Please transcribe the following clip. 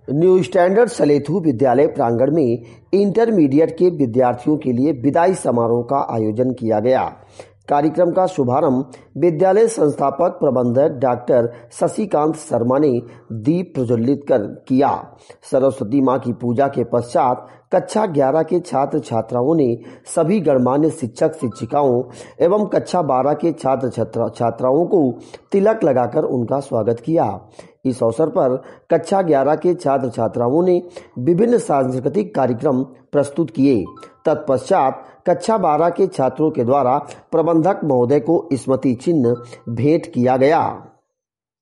New standard सलेथू विद्यालय प्रांगण में इंटरमीडिएट के विद्यार्थियों के लिए विदाई समारोह का आयोजन किया गया। कार्यक्रम का शुभारंभ विद्यालय संस्थापक प्रबंधक डॉक्टर शशिकांत शर्मा ने दीप प्रज्वलित कर किया। सरस्वती मां की पूजा के पश्चात कक्षा 11 के छात्र छात्राओं ने सभी गणमान्य शिक्षक शिक्षिकाओं एवं कक्षा 12 के छात्र छात्राओं को तिलक लगाकर उनका स्वागत किया। इस अवसर पर कक्षा 11 के छात्र छात्राओं ने विभिन्न सांस्कृतिक कार्यक्रम प्रस्तुत किए। तत्पश्चात कक्षा 12 के छात्रों के द्वारा प्रबंधक महोदय को स्मृति चिन्ह भेंट किया गया।